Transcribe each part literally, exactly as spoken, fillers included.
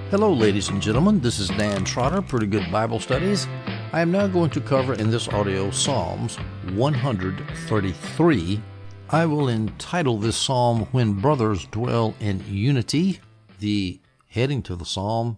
Hello, ladies and gentlemen. This is Dan Trotter, Pretty Good Bible Studies. I am now going to cover in this audio Psalms one thirty-three. I will entitle this psalm, When Brothers Dwell in Unity. The heading to the psalm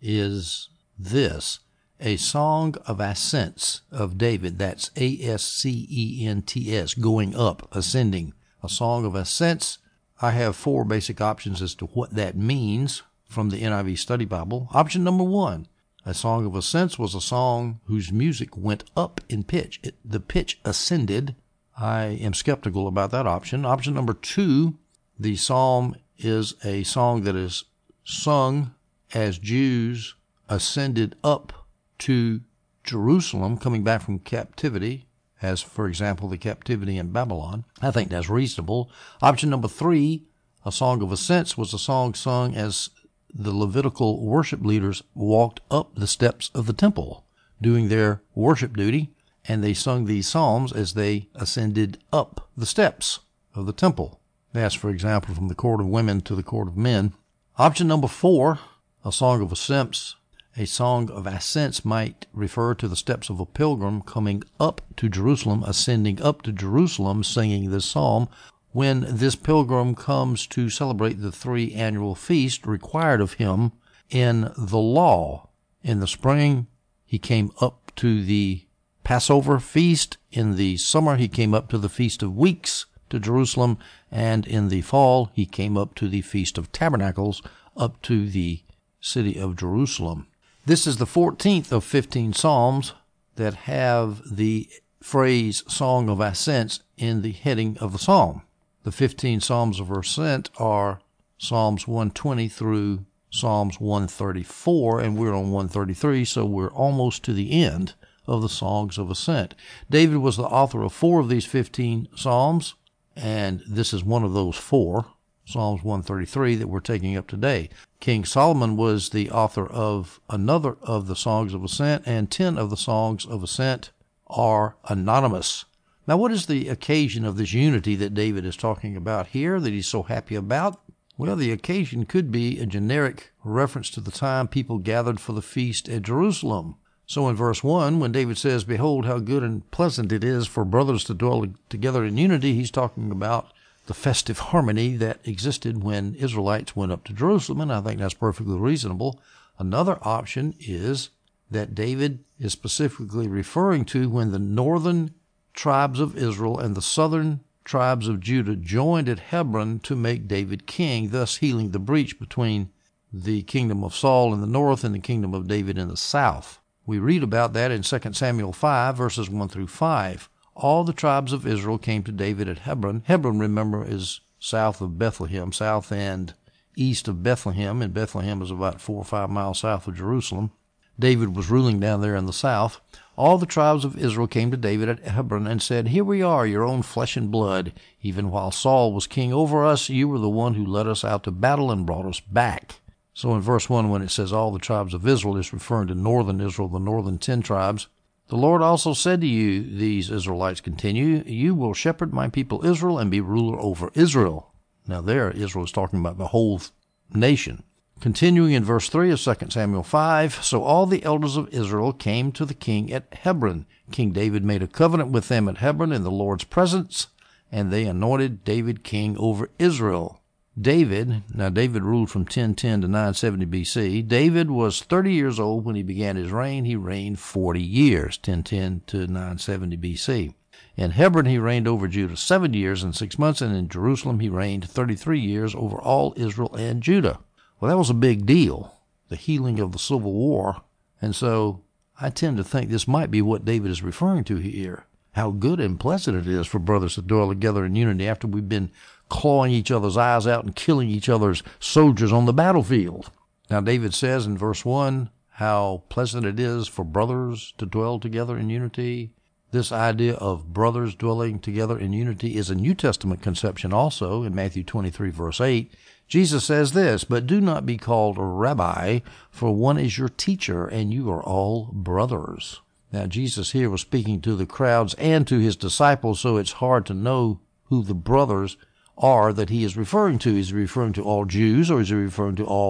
is this: A Song of Ascents of David. That's A S C E N T S, going up, ascending. A Song of Ascents. I have four basic options as to what that means from the N I V Study Bible. Option number one, A Song of Ascents was a song whose music went up in pitch. It, the pitch ascended. I am skeptical about that option. Option number two, the psalm is a song that is sung as Jews ascended up to Jerusalem, coming back from captivity, as, for example, the captivity in Babylon. I think that's reasonable. Option number three, A Song of Ascents was a song sung as the Levitical worship leaders walked up the steps of the temple, doing their worship duty, and they sung these psalms as they ascended up the steps of the temple. That's, for example, from the court of women to the court of men. Option number four, A Song of Ascents. A song of ascents might refer to the steps of a pilgrim coming up to Jerusalem, ascending up to Jerusalem, singing this psalm, when this pilgrim comes to celebrate the three annual feasts required of him in the law. In the spring, he came up to the Passover feast. In the summer, he came up to the Feast of Weeks to Jerusalem. And in the fall, he came up to the Feast of Tabernacles, up to the city of Jerusalem. This is the fourteenth of fifteen psalms that have the phrase Song of Ascents in the heading of the psalm. The fifteen Psalms of Ascent are Psalms one twenty through Psalms one thirty-four, and we're on one thirty-three, so we're almost to the end of the Songs of Ascent. David was the author of four of these fifteen Psalms, and this is one of those four, Psalms one thirty-three, that we're taking up today. King Solomon was the author of another of the Songs of Ascent, and ten of the Songs of Ascent are anonymous. Now, what is the occasion of this unity that David is talking about here, that he's so happy about? Well, the occasion could be a generic reference to the time people gathered for the feast at Jerusalem. So in verse one, when David says, Behold, how good and pleasant it is for brothers to dwell together in unity, he's talking about the festive harmony that existed when Israelites went up to Jerusalem, and I think that's perfectly reasonable. Another option is that David is specifically referring to when the northern tribes of Israel and the southern tribes of Judah joined at Hebron to make David king, thus healing the breach between the kingdom of Saul in the north and the kingdom of David in the south. We read about that in Second Samuel five, verses one through five. All the tribes of Israel came to David at Hebron. Hebron, remember, is south of Bethlehem, south and east of Bethlehem, and Bethlehem is about four or five miles south of Jerusalem. David was ruling down there in the south. All the tribes of Israel came to David at Hebron and said, Here we are, your own flesh and blood. Even while Saul was king over us, you were the one who led us out to battle and brought us back. So in verse one, when it says all the tribes of Israel, it's referring to northern Israel, the northern ten tribes. The Lord also said to you, these Israelites continue, You will shepherd my people Israel and be ruler over Israel. Now there, Israel is talking about the whole nation. Continuing in verse three of Second Samuel five, So all the elders of Israel came to the king at Hebron. King David made a covenant with them at Hebron in the Lord's presence, and they anointed David king over Israel. David, now David ruled from ten ten to nine seventy B C. David was thirty years old when he began his reign. He reigned forty years, ten ten to nine seventy B C. In Hebron he reigned over Judah seven years and six months, and in Jerusalem he reigned thirty-three years over all Israel and Judah. Well, that was a big deal, the healing of the Civil War, and so I tend to think this might be what David is referring to here. How good and pleasant it is for brothers to dwell together in unity after we've been clawing each other's eyes out and killing each other's soldiers on the battlefield. Now, David says in verse one how pleasant it is for brothers to dwell together in unity. This idea of brothers dwelling together in unity is a New Testament conception also in Matthew twenty-three, verse eight. Jesus says this, But do not be called rabbi, for one is your teacher, and you are all brothers. Now, Jesus here was speaking to the crowds and to his disciples, so it's hard to know who the brothers are that he is referring to. Is he referring to all Jews, or is he referring to all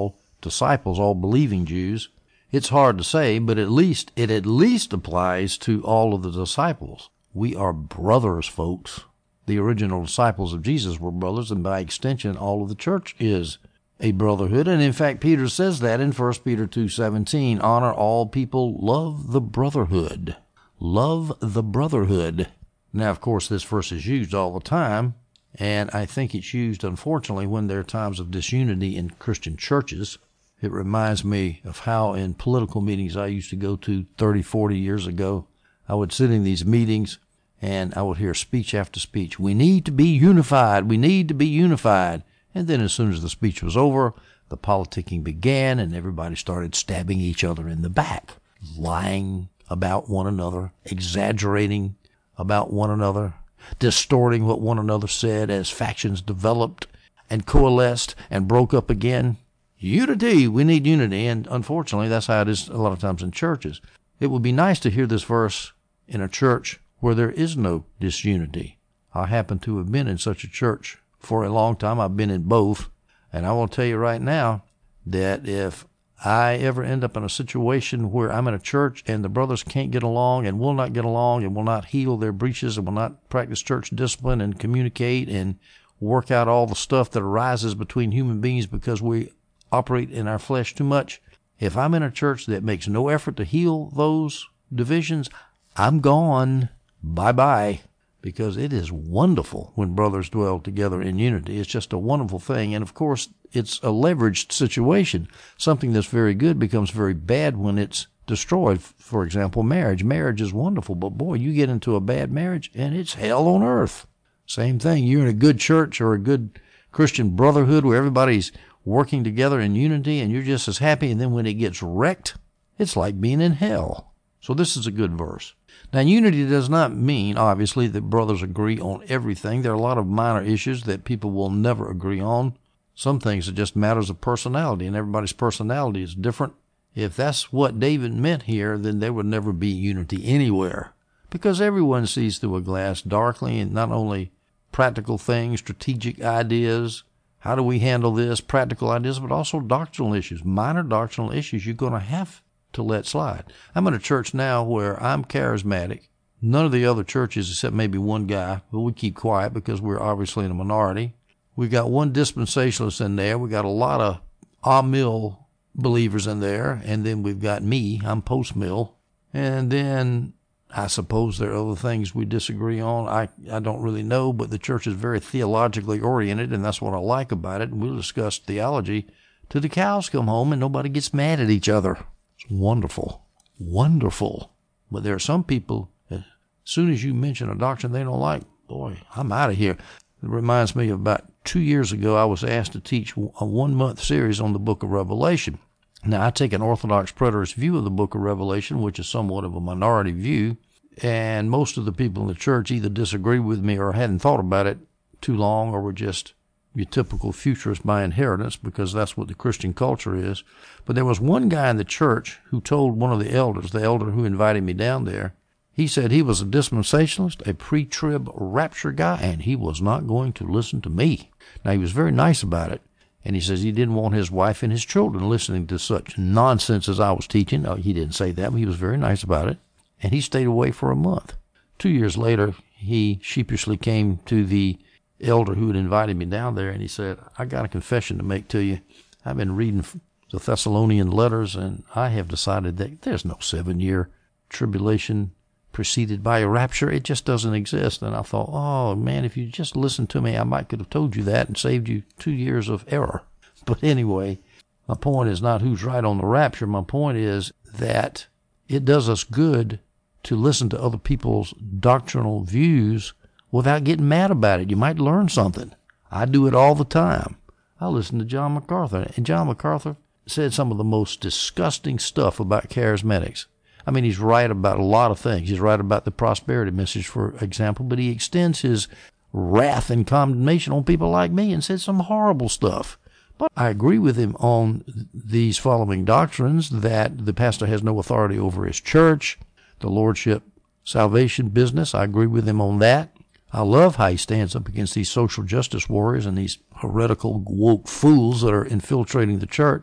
disciples, all believing Jews. It's hard to say, but at least it at least applies to all of the disciples. We are brothers, folks. The original disciples of Jesus were brothers, and by extension, all of the church is a brotherhood. And in fact, Peter says that in First Peter two seventeen, honor all people, love the brotherhood. Love the brotherhood. Now, of course, this verse is used all the time, and I think it's used, unfortunately, when there are times of disunity in Christian churches. It reminds me of how in political meetings I used to go to thirty, forty years ago, I would sit in these meetings and I would hear speech after speech. We need to be unified. We need to be unified. And then as soon as the speech was over, the politicking began and everybody started stabbing each other in the back, lying about one another, exaggerating about one another, distorting what one another said as factions developed and coalesced and broke up again. Unity, we need unity, and unfortunately that's how it is a lot of times in churches. It would be nice to hear this verse in a church where there is no disunity. I happen to have been in such a church for a long time. I've been in both, and I will tell you right now that if I ever end up in a situation where I'm in a church and the brothers can't get along and will not get along and will not heal their breaches and will not practice church discipline and communicate and work out all the stuff that arises between human beings because we operate in our flesh too much, if I'm in a church that makes no effort to heal those divisions, I'm gone. Bye-bye. Because it is wonderful when brothers dwell together in unity. It's just a wonderful thing. And of course, it's a leveraged situation. Something that's very good becomes very bad when it's destroyed. For example, marriage. Marriage is wonderful, but boy, you get into a bad marriage and it's hell on earth. Same thing. You're in a good church or a good Christian brotherhood where everybody's working together in unity and you're just as happy. And then when it gets wrecked, it's like being in hell. So this is a good verse. Now, unity does not mean, obviously, that brothers agree on everything. There are a lot of minor issues that people will never agree on. Some things are just matters of personality, and everybody's personality is different. If that's what David meant here, then there would never be unity anywhere, because everyone sees through a glass darkly, and not only practical things, strategic ideas, how do we handle this, practical ideas, but also doctrinal issues, minor doctrinal issues you're going to have to let slide. I'm in a church now where I'm charismatic. None of the other churches, except maybe one guy, but we keep quiet because we're obviously in a minority. We got one dispensationalist in there. We got a lot of ah-mill believers in there, and then we've got me. I'm post-mill. And then I suppose there are other things we disagree on. I, I don't really know, but the church is very theologically oriented, and that's what I like about it. And we'll discuss theology till the cows come home and nobody gets mad at each other. It's wonderful. Wonderful. But there are some people, as soon as you mention a doctrine they don't like, boy, I'm out of here. It reminds me of about two years ago, I was asked to teach a one-month series on the book of Revelation. Now, I take an Orthodox preterist view of the book of Revelation, which is somewhat of a minority view, and most of the people in the church either disagree with me or hadn't thought about it too long or were just your typical futurist by inheritance, because that's what the Christian culture is. But there was one guy in the church who told one of the elders, the elder who invited me down there, he said he was a dispensationalist, a pre-trib rapture guy, and he was not going to listen to me. Now, he was very nice about it, and he says he didn't want his wife and his children listening to such nonsense as I was teaching. No, he didn't say that, but he was very nice about it, and he stayed away for a month. Two years later, he sheepishly came to the elder who had invited me down there, and he said, I got a confession to make to you. I've been reading the Thessalonian letters, and I have decided that there's no seven-year tribulation preceded by a rapture. It just doesn't exist. And I thought, oh, man, if you just listened to me, I might could have told you that and saved you two years of error. But anyway, my point is not who's right on the rapture. My point is that it does us good to listen to other people's doctrinal views without getting mad about it. You might learn something. I do it all the time. I listen to John MacArthur, and John MacArthur said some of the most disgusting stuff about charismatics. I mean, he's right about a lot of things. He's right about the prosperity message, for example, but he extends his wrath and condemnation on people like me and says some horrible stuff. But I agree with him on these following doctrines: that the pastor has no authority over his church, the lordship salvation business. I agree with him on that. I love how he stands up against these social justice warriors and these heretical woke fools that are infiltrating the church.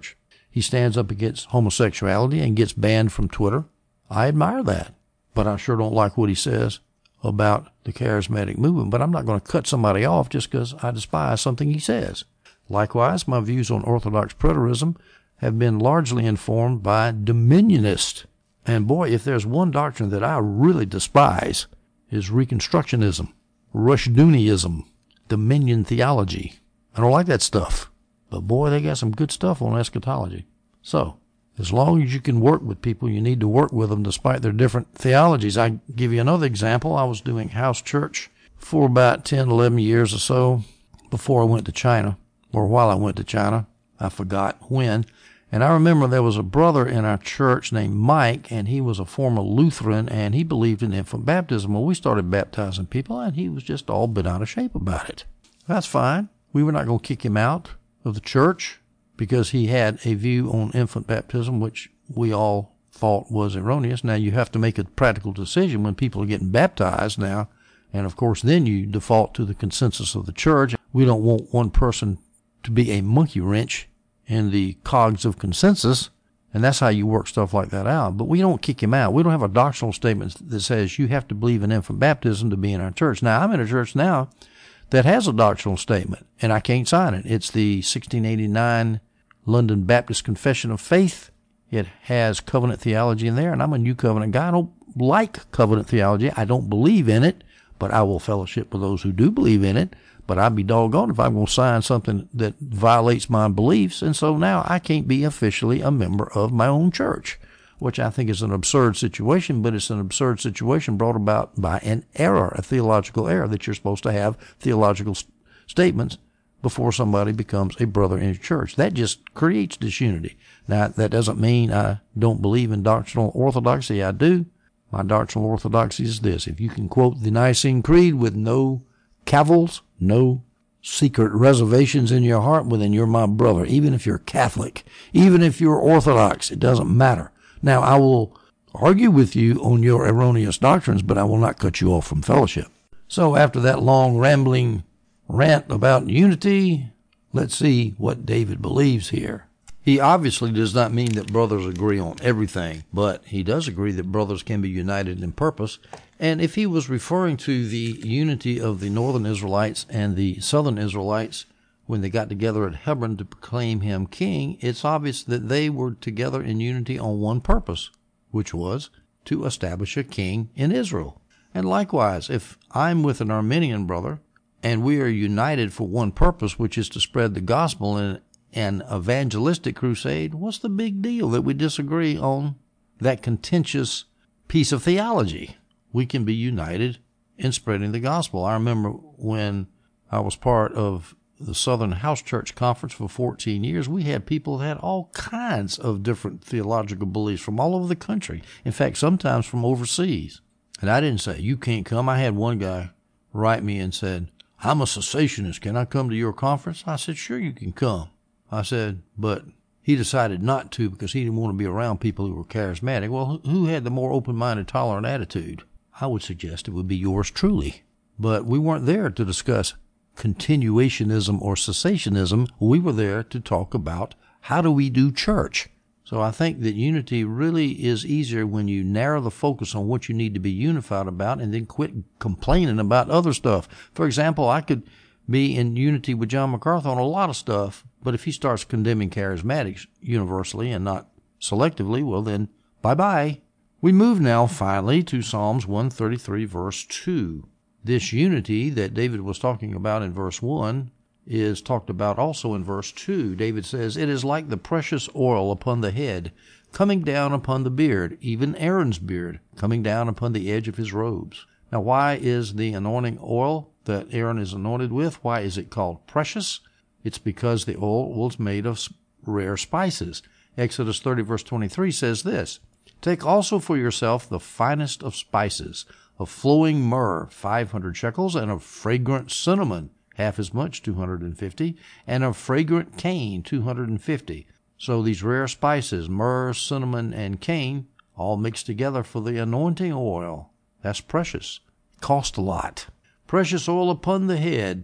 he stands up against homosexuality and gets banned from Twitter. I admire that, but I sure don't like what he says about the charismatic movement. But I'm not going to cut somebody off just because I despise something he says. Likewise, my views on Orthodox preterism have been largely informed by dominionists. And boy, if there's one doctrine that I really despise, is Reconstructionism, Rushdoonyism, dominion theology. I don't like that stuff. But boy, they got some good stuff on eschatology. So, as long as you can work with people, you need to work with them despite their different theologies. I give you another example. I was doing house church for about ten, eleven years or so before I went to China, or while I went to China. I forgot when. And I remember there was a brother in our church named Mike, and he was a former Lutheran, and he believed in infant baptism. Well, we started baptizing people, and he was just all bent out of shape about it. That's fine. We were not going to kick him out of the church because he had a view on infant baptism, which we all thought was erroneous. Now, you have to make a practical decision when people are getting baptized now, and of course, then you default to the consensus of the church. We don't want one person to be a monkey wrench in the cogs of consensus, and that's how you work stuff like that out. But we don't kick him out. We don't have a doctrinal statement that says you have to believe in infant baptism to be in our church. Now, I'm in a church now that has a doctrinal statement, and I can't sign it. It's the sixteen eighty-nine London Baptist Confession of Faith. It has covenant theology in there, and I'm a New Covenant guy. I don't like covenant theology. I don't believe in it, but I will fellowship with those who do believe in it. But I'd be doggone if I'm going to sign something that violates my beliefs. And so now I can't be officially a member of my own church, which I think is an absurd situation, but it's an absurd situation brought about by an error, a theological error, that you're supposed to have theological st- statements before somebody becomes a brother in your church. That just creates disunity. Now, that doesn't mean I don't believe in doctrinal orthodoxy. I do. My doctrinal orthodoxy is this: if you can quote the Nicene Creed with no cavils, no secret reservations in your heart, well, then you're my brother. Even if you're Catholic, even if you're Orthodox, it doesn't matter. Now, I will argue with you on your erroneous doctrines, but I will not cut you off from fellowship. So after that long rambling rant about unity, let's see what David believes here. He obviously does not mean that brothers agree on everything, but he does agree that brothers can be united in purpose. And if he was referring to the unity of the northern Israelites and the southern Israelites when they got together at Hebron to proclaim him king, it's obvious that they were together in unity on one purpose, which was to establish a king in Israel. And likewise, if I'm with an Armenian brother and we are united for one purpose, which is to spread the gospel in an evangelistic crusade, what's the big deal that we disagree on that contentious piece of theology? We can be united in spreading the gospel. I remember when I was part of the Southern House Church Conference for fourteen years, we had people that had all kinds of different theological beliefs from all over the country. In fact, sometimes from overseas. And I didn't say, you can't come. I had one guy write me and said, I'm a cessationist. Can I come to your conference? I said, sure, you can come. I said, but he decided not to because he didn't want to be around people who were charismatic. Well, who had the more open-minded, tolerant attitude? I would suggest it would be yours truly. But we weren't there to discuss continuationism or cessationism. We were there to talk about how do we do church. So I think that unity really is easier when you narrow the focus on what you need to be unified about and then quit complaining about other stuff. For example, I could be in unity with John MacArthur on a lot of stuff, but if he starts condemning charismatics universally and not selectively, well then, bye-bye. We move now, finally, to Psalms one thirty-three, verse two. This unity that David was talking about in verse one is talked about also in verse two. David says, it is like the precious oil upon the head, coming down upon the beard, even Aaron's beard, coming down upon the edge of his robes. Now, why is the anointing oil that Aaron is anointed with, why is it called precious? It's because the oil was made of rare spices. Exodus thirty, verse twenty-three says this, take also for yourself the finest of spices, of flowing myrrh, five hundred shekels, and of fragrant cinnamon, half as much, two hundred fifty, and of fragrant cane, two hundred fifty. So these rare spices, myrrh, cinnamon, and cane, all mixed together for the anointing oil. That's precious. Cost a lot. Precious oil upon the head,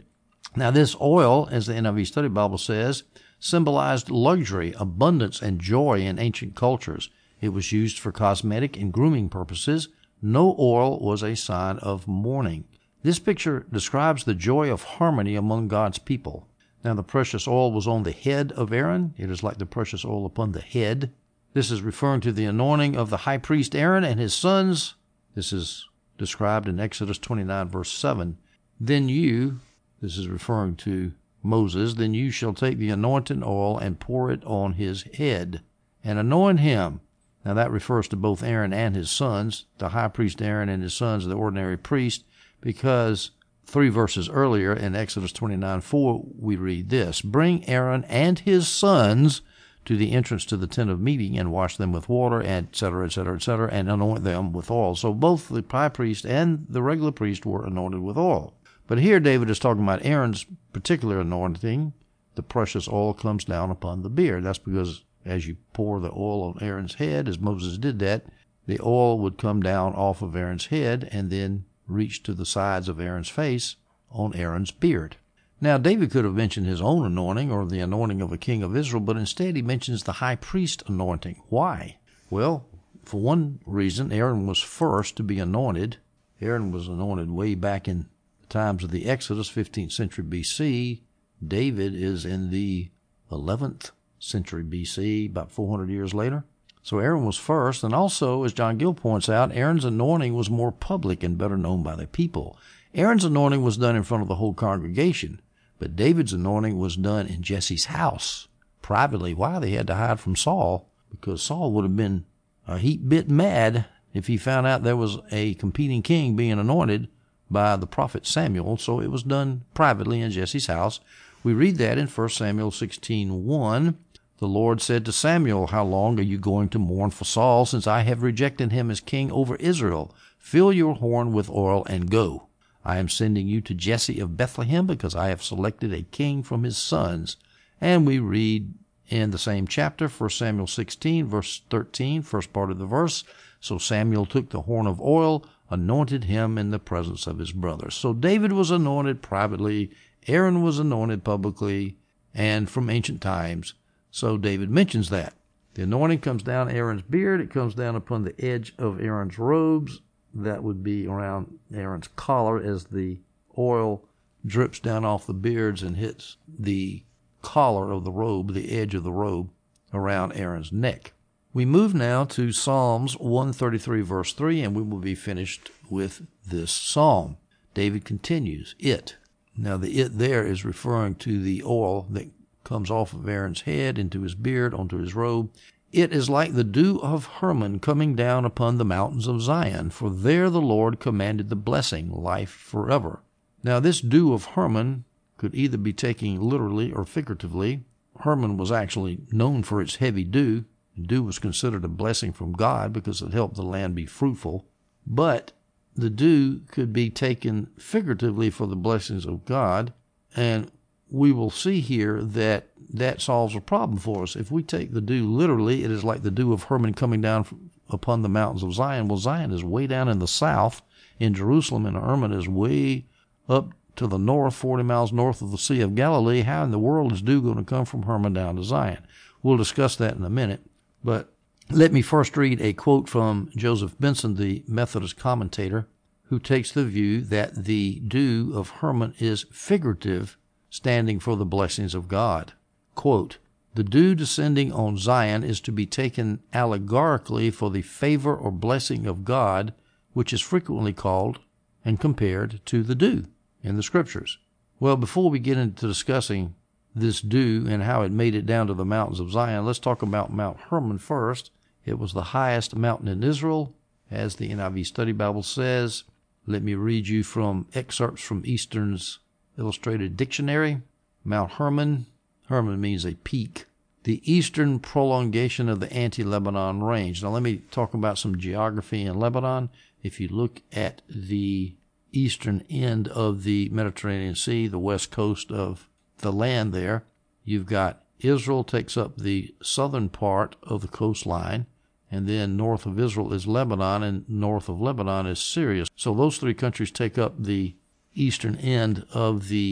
Now, this oil, as the N I V Study Bible says, symbolized luxury, abundance, and joy in ancient cultures. It was used for cosmetic and grooming purposes. No oil was a sign of mourning. This picture describes the joy of harmony among God's people. Now, the precious oil was on the head of Aaron. It is like the precious oil upon the head. This is referring to the anointing of the high priest Aaron and his sons. This is described in Exodus twenty-nine, verse seven. Then you, this is referring to Moses, then you shall take the anointing oil and pour it on his head and anoint him. Now, that refers to both Aaron and his sons, the high priest Aaron and his sons, the ordinary priest, because three verses earlier in Exodus twenty-nine four, we read this, bring Aaron and his sons to the entrance to the tent of meeting and wash them with water, and et cetera, et cetera, et cetera, and anoint them with oil. So both the high priest and the regular priest were anointed with oil. But here David is talking about Aaron's particular anointing. The precious oil comes down upon the beard. That's because as you pour the oil on Aaron's head, as Moses did that, the oil would come down off of Aaron's head and then reach to the sides of Aaron's face on Aaron's beard. Now, David could have mentioned his own anointing or the anointing of a king of Israel, but instead he mentions the high priest anointing. Why? Well, for one reason, Aaron was first to be anointed. Aaron was anointed way back in the times of the Exodus, fifteenth century B C. David is in the eleventh century B C, about four hundred years later. So Aaron was first, and also, as John Gill points out, Aaron's anointing was more public and better known by the people. Aaron's anointing was done in front of the whole congregation, but David's anointing was done in Jesse's house, privately. Why? They had to hide from Saul, because Saul would have been a heap bit mad if he found out there was a competing king being anointed by the prophet Samuel, so it was done privately in Jesse's house. We read that in First Samuel sixteen one. The Lord said to Samuel, how long are you going to mourn for Saul, since I have rejected him as king over Israel? Fill your horn with oil and go. I am sending you to Jesse of Bethlehem, because I have selected a king from his sons. And we read in the same chapter, First Samuel sixteen, verse thirteen, first part of the verse, so Samuel took the horn of oil, anointed him in the presence of his brothers. So David was anointed privately, Aaron was anointed publicly, and from ancient times. So David mentions that. The anointing comes down Aaron's beard. It comes down upon the edge of Aaron's robes. That would be around Aaron's collar as the oil drips down off the beards and hits the collar of the robe, the edge of the robe, around Aaron's neck. We move now to Psalms one thirty-three, verse three, and we will be finished with this psalm. David continues, it. Now the it there is referring to the oil that comes off of Aaron's head into his beard, onto his robe. It is like the dew of Hermon coming down upon the mountains of Zion, for there the Lord commanded the blessing, life forever. Now this dew of Hermon could either be taken literally or figuratively. Hermon was actually known for its heavy dew. Dew was considered a blessing from God because it helped the land be fruitful. But the dew could be taken figuratively for the blessings of God, and we will see here that that solves a problem for us. If we take the dew literally, it is like the dew of Hermon coming down upon the mountains of Zion. Well, Zion is way down in the south in Jerusalem, and Hermon is way up to the north, forty miles north of the Sea of Galilee. How in the world is dew going to come from Hermon down to Zion? We'll discuss that in a minute. But let me first read a quote from Joseph Benson, the Methodist commentator, who takes the view that the dew of Hermon is figurative, standing for the blessings of God. Quote, the dew descending on Zion is to be taken allegorically for the favor or blessing of God, which is frequently called and compared to the dew in the Scriptures. Well, before we get into discussing this dew and how it made it down to the mountains of Zion, let's talk about Mount Hermon first. It was the highest mountain in Israel, as the N I V Study Bible says. Let me read you from excerpts from Eastern's Illustrated Dictionary. Mount Hermon, Hermon means a peak, the eastern prolongation of the Anti-Lebanon Range. Now let me talk about some geography in Lebanon. If you look at the eastern end of the Mediterranean Sea, the west coast of the land there, you've got Israel takes up the southern part of the coastline, and then north of Israel is Lebanon, and north of Lebanon is Syria. So those three countries take up the eastern end of the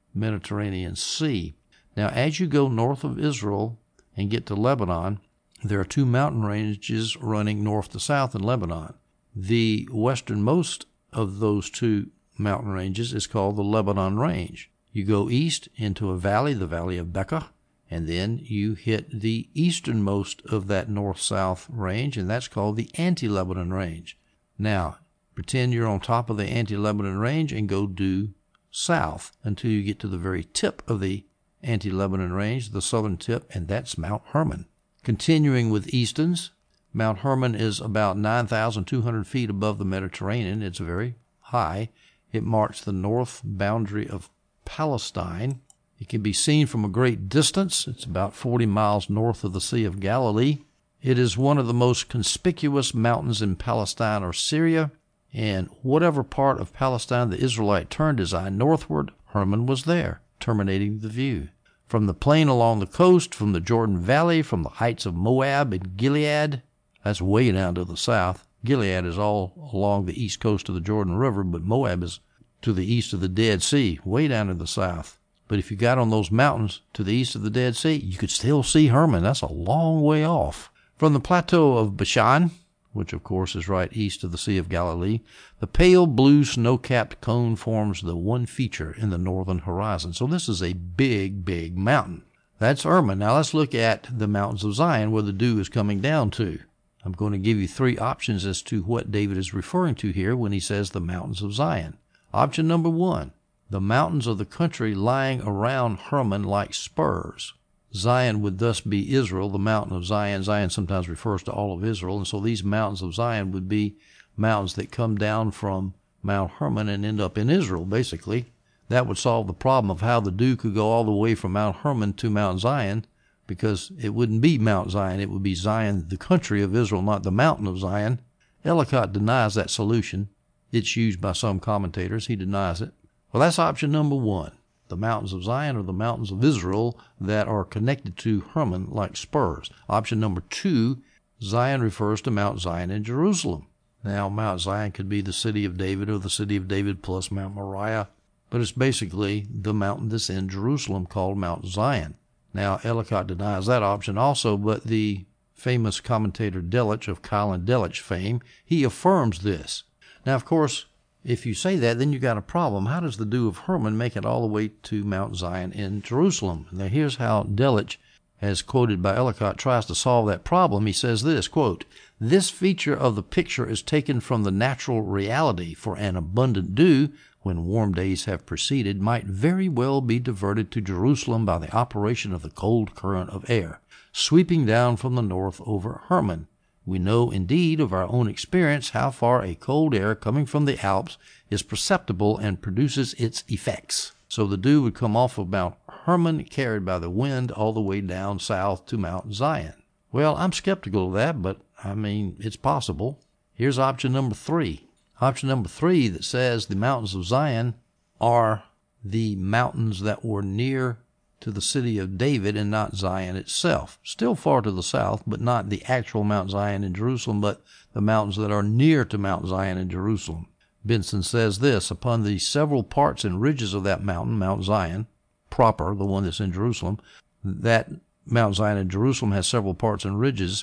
Mediterranean Sea. Now, as you go north of Israel and get to Lebanon, there are two mountain ranges running north to south in Lebanon. The westernmost of those two mountain ranges is called the Lebanon Range. You go east into a valley, the Valley of Becca, and then you hit the easternmost of that north-south range, and that's called the Anti-Lebanon Range. Now, pretend you're on top of the Anti-Lebanon Range and go due south until you get to the very tip of the Anti-Lebanon Range, the southern tip, and that's Mount Hermon. Continuing with easterns, Mount Hermon is about nine thousand two hundred feet above the Mediterranean. It's very high. It marks the north boundary of Palestine. It can be seen from a great distance. It's about forty miles north of the Sea of Galilee. It is one of the most conspicuous mountains in Palestine or Syria, and whatever part of Palestine the Israelite turned his eye northward, Hermon was there, terminating the view. From the plain along the coast, from the Jordan Valley, from the heights of Moab and Gilead, that's way down to the south. Gilead is all along the east coast of the Jordan River, but Moab is to the east of the Dead Sea, way down in the south. But if you got on those mountains to the east of the Dead Sea, you could still see Hermon. That's a long way off. From the plateau of Bashan, which of course is right east of the Sea of Galilee, the pale blue snow-capped cone forms the one feature in the northern horizon. So this is a big, big mountain. That's Hermon. Now let's look at the mountains of Zion where the dew is coming down to. I'm going to give you three options as to what David is referring to here when he says the mountains of Zion. Option number one, the mountains of the country lying around Hermon like spurs. Zion would thus be Israel, the mountain of Zion. Zion sometimes refers to all of Israel, and so these mountains of Zion would be mountains that come down from Mount Hermon and end up in Israel, basically. That would solve the problem of how the dew could go all the way from Mount Hermon to Mount Zion, because it wouldn't be Mount Zion. It would be Zion, the country of Israel, not the mountain of Zion. Ellicott denies that solution. It's used by some commentators. He denies it. Well, that's option number one. The mountains of Zion are the mountains of Israel that are connected to Hermon like spurs. Option number two, Zion refers to Mount Zion in Jerusalem. Now, Mount Zion could be the city of David or the city of David plus Mount Moriah, but it's basically the mountain that's in Jerusalem called Mount Zion. Now, Ellicott denies that option also, but the famous commentator Delitzsch of Keil and Delitzsch fame, he affirms this. Now, of course, if you say that, then you got a problem. How does the dew of Hermon make it all the way to Mount Zion in Jerusalem? Now, here's how Delitzsch, as quoted by Ellicott, tries to solve that problem. He says this, quote, "This feature of the picture is taken from the natural reality, for an abundant dew, when warm days have preceded, might very well be diverted to Jerusalem by the operation of the cold current of air, sweeping down from the north over Hermon. We know, indeed, of our own experience how far a cold air coming from the Alps is perceptible and produces its effects." So the dew would come off of Mount Hermon, carried by the wind all the way down south to Mount Zion. Well, I'm skeptical of that, but, I mean, it's possible. Here's option number three. Option number three that says the mountains of Zion are the mountains that were near to the city of David and not Zion itself. Still far to the south, but not the actual Mount Zion in Jerusalem, but the mountains that are near to Mount Zion in Jerusalem. Benson says this, "Upon the several parts and ridges of that mountain, Mount Zion, proper, the one that's in Jerusalem, that Mount Zion in Jerusalem has several parts and ridges,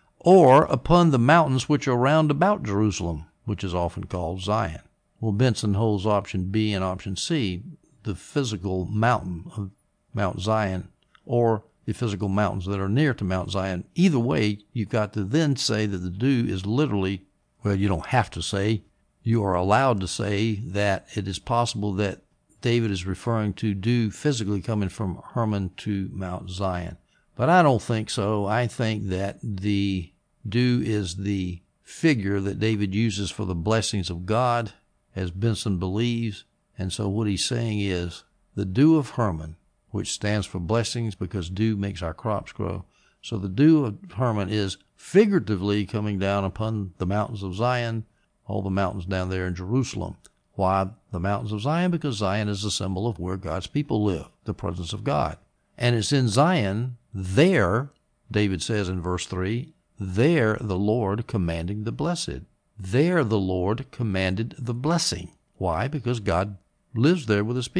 or upon the mountains which are round about Jerusalem, which is often called Zion." Well, Benson holds option B and option C, the physical mountain of Mount Zion, or the physical mountains that are near to Mount Zion. Either way, you've got to then say that the dew is literally, well, you don't have to say, you are allowed to say that it is possible that David is referring to dew physically coming from Hermon to Mount Zion. But I don't think so. I think that the dew is the figure that David uses for the blessings of God, as Benson believes. And so what he's saying is the dew of Hermon, which stands for blessings because dew makes our crops grow. So the dew of Hermon is figuratively coming down upon the mountains of Zion, all the mountains down there in Jerusalem. Why the mountains of Zion? Because Zion is a symbol of where God's people live, the presence of God. And it's in Zion, there, David says in verse three, there the Lord commanding the blessed. There the Lord commanded the blessing. Why? Because God lives there with his people.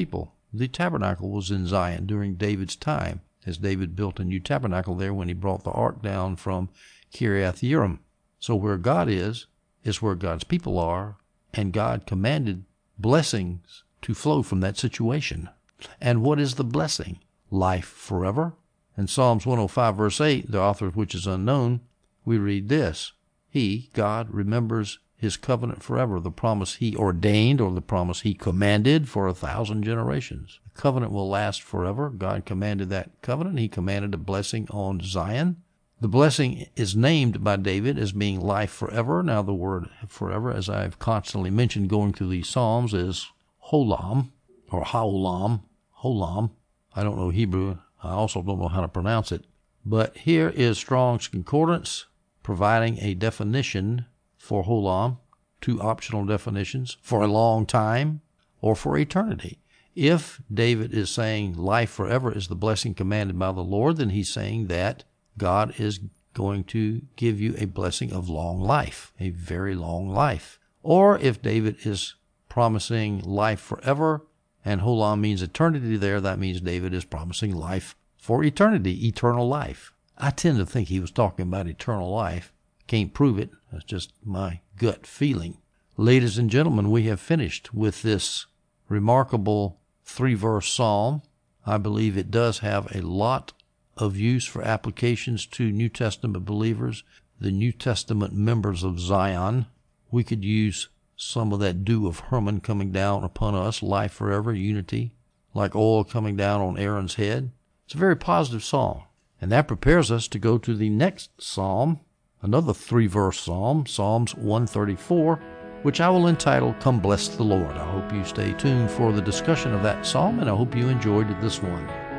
The tabernacle was in Zion during David's time, as David built a new tabernacle there when he brought the ark down from Kiriath Jearim. So where God is, is where God's people are, and God commanded blessings to flow from that situation. And what is the blessing? Life forever. In Psalms one oh five, verse eight, the author of which is unknown, we read this: He, God, remembers his covenant forever, the promise he ordained or the promise he commanded for a thousand generations. The covenant will last forever. God commanded that covenant. He commanded a blessing on Zion. The blessing is named by David as being life forever. Now the word forever, as I've constantly mentioned going through these Psalms, is holam or haolam. Holam. I don't know Hebrew. I also don't know how to pronounce it. But here is Strong's Concordance providing a definition for holam, two optional definitions: for a long time or for eternity. If David is saying life forever is the blessing commanded by the Lord, then he's saying that God is going to give you a blessing of long life, a very long life. Or if David is promising life forever, and holam means eternity there, that means David is promising life for eternity, eternal life. I tend to think he was talking about eternal life. Can't prove it. That's just my gut feeling. Ladies and gentlemen, we have finished with this remarkable three-verse psalm. I believe it does have a lot of use for applications to New Testament believers, the New Testament members of Zion. We could use some of that dew of Hermon coming down upon us, life forever, unity, like oil coming down on Aaron's head. It's a very positive psalm. And that prepares us to go to the next psalm, another three-verse psalm, Psalms one thirty-four, which I will entitle, Come Bless the Lord. I hope you stay tuned for the discussion of that psalm, and I hope you enjoyed this one.